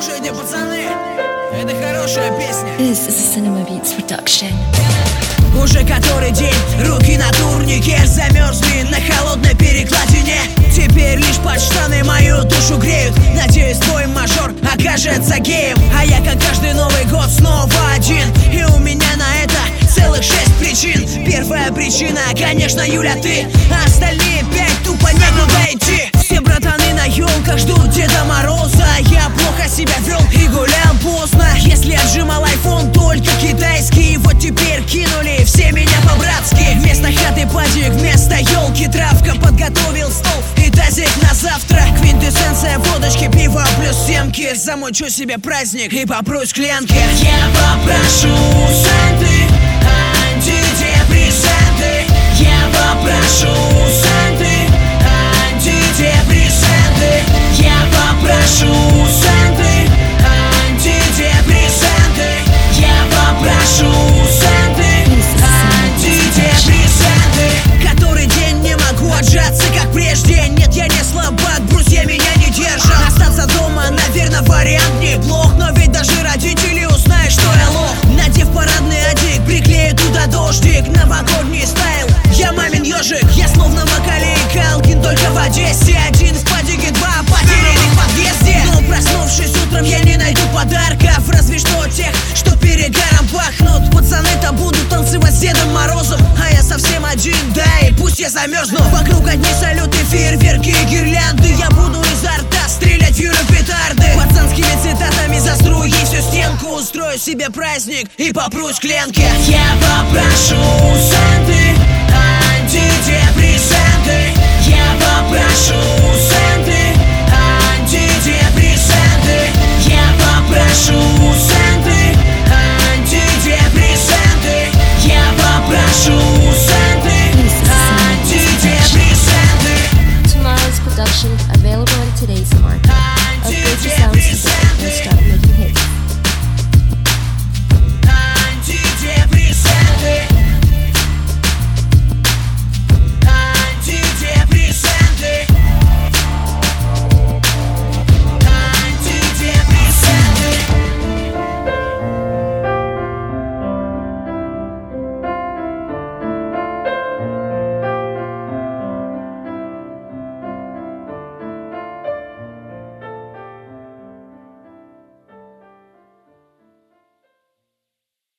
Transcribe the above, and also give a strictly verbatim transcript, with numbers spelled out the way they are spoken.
Слушайте, пацаны, это хорошая песня. This is a Cinema Beats production. Уже который день руки на турнике замерзли на холодной перекладине. Теперь лишь под штаны мою душу греют. Надеюсь, твой мажор окажется геем. А я, как каждый Новый год, снова один. И у меня на это целых шесть причин. Первая причина, конечно, Юля, ты. А остальные пять тупо некуда идти. Все братаны на елках ждут Деда Мороза. Я плохо себя вел и гулял поздно. Если отжимал айфон только китайский, вот теперь кинули все меня по-братски. Вместо хаты падик, вместо елки травка. Подготовил стол и тазик на завтра. Квинтэссенция водочки, пиво плюс семки. Замучу себе праздник и попрусь к Ленке. Я попрошу Санты антидепрессанты. Я попрошу Санты антидепрессанты. Я попрошу Санты антидепрессанты. Я попрошу Санты антидепрессанты. Который день не могу отжаться, как прежде. Нет, я не слабак, друзья меня не держат. Остаться дома, наверное, вариант неплох. Но ведь даже родители узнают, что я лох. Надев парадный одик, приклею туда дождик. Новогодний стайл, я мамин ежик. Я словно Макалей Калкин, только в Одессе. Один в падике, два потерянных в подъезде. Но проснувшись утром, я не найду подарков. Разве что тех, что перегаром пахнут. Пацаны-то будут танцевать с Дедом Морозом, а я совсем один, да и пусть я замерзну. Вокруг одни салюты, фейерверки и гирлянды. Я буду изо рта стрелять в Юлю петарды. Пацанскими цитатами заструю ей всю стенку. Устрою себе праздник и попрусь к Ленке. Я попрошу Санты антидепрессанты. Я попрошу